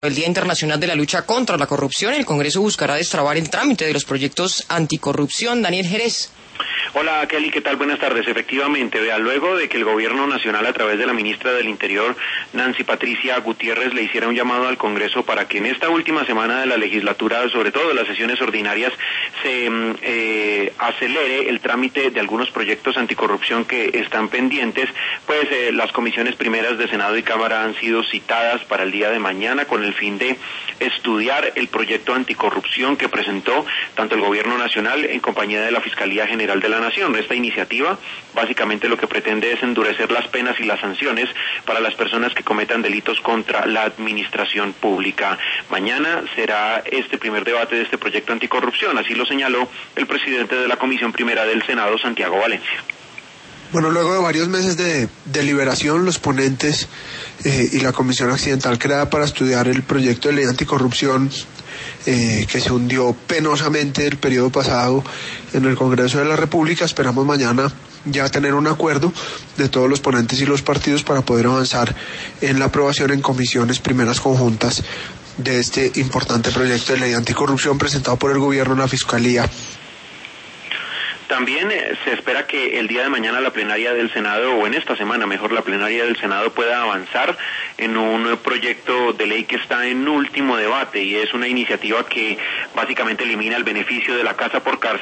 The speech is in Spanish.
El Día Internacional de la Lucha contra la Corrupción, el Congreso buscará destrabar el trámite de los proyectos anticorrupción. Daniel Jerez. Hola Kelly, ¿qué tal? Buenas tardes. Efectivamente, luego de que el Gobierno Nacional a través de la ministra del Interior, Nancy Patricia Gutiérrez, le hiciera un llamado al Congreso para que en esta última semana de la legislatura, sobre todo de las sesiones ordinarias, se acelere el trámite de algunos proyectos anticorrupción que están pendientes, pues las comisiones primeras de Senado y Cámara han sido citadas para el día de mañana con el fin de estudiar el proyecto anticorrupción que presentó tanto el Gobierno Nacional en compañía de la Fiscalía General de la Nación. Esta iniciativa básicamente lo que pretende es endurecer las penas y las sanciones para las personas que cometan delitos contra la administración pública. Mañana será este primer debate de este proyecto anticorrupción, así lo señaló el presidente de la Comisión Primera del Senado, Santiago Valencia. Bueno, luego de varios meses de deliberación, los ponentes y la comisión accidental creada para estudiar el proyecto de ley anticorrupción que se hundió penosamente el periodo pasado en el Congreso de la República, esperamos mañana ya tener un acuerdo de todos los ponentes y los partidos para poder avanzar en la aprobación en comisiones primeras conjuntas de este importante proyecto de ley anticorrupción presentado por el Gobierno, la Fiscalía. También se espera que el día de mañana la plenaria del Senado, o en esta semana mejor, la plenaria del Senado pueda avanzar en un proyecto de ley que está en último debate, y es una iniciativa que básicamente elimina el beneficio de la casa por cárcel